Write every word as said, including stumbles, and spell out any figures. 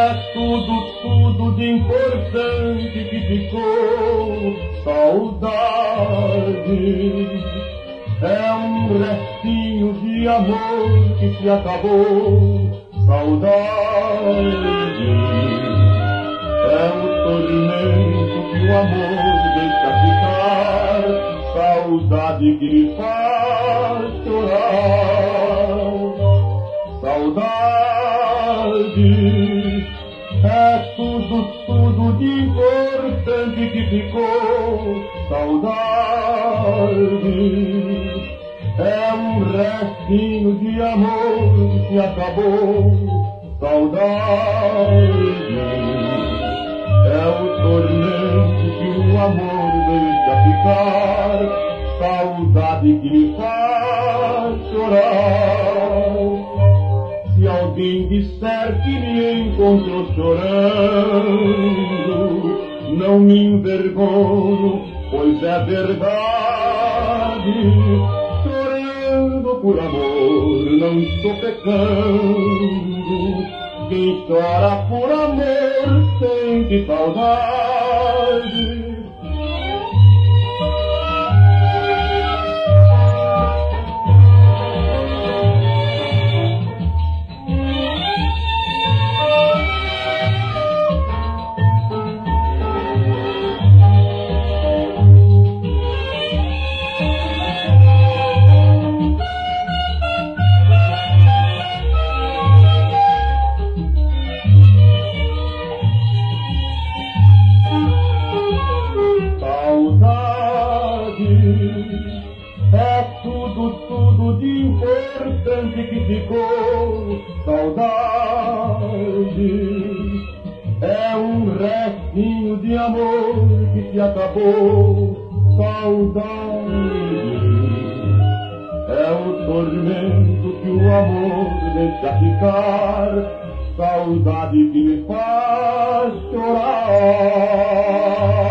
É tudo, tudo de importante que ficou. Saudade é um restinho de amor que se acabou. Saudade é o tormento que o amor deixa ficar. Saudade que me faz chorar. Saudade é tudo, tudo de importante que ficou. Saudade é um restinho de amor que se acabou. Saudade é o tormento que o amor deixa ficar. Saudade que me faz chorar. Se alguém disser que me encontrou chorando, não me envergonho, pois é verdade. Chorando por amor, não estou pecando. Quem chora por amor sente saudade. É tudo, tudo de importante que ficou. Saudade é um restinho de amor que se acabou. Saudade é o tormento que o amor deixa ficar. Saudade que me faz chorar.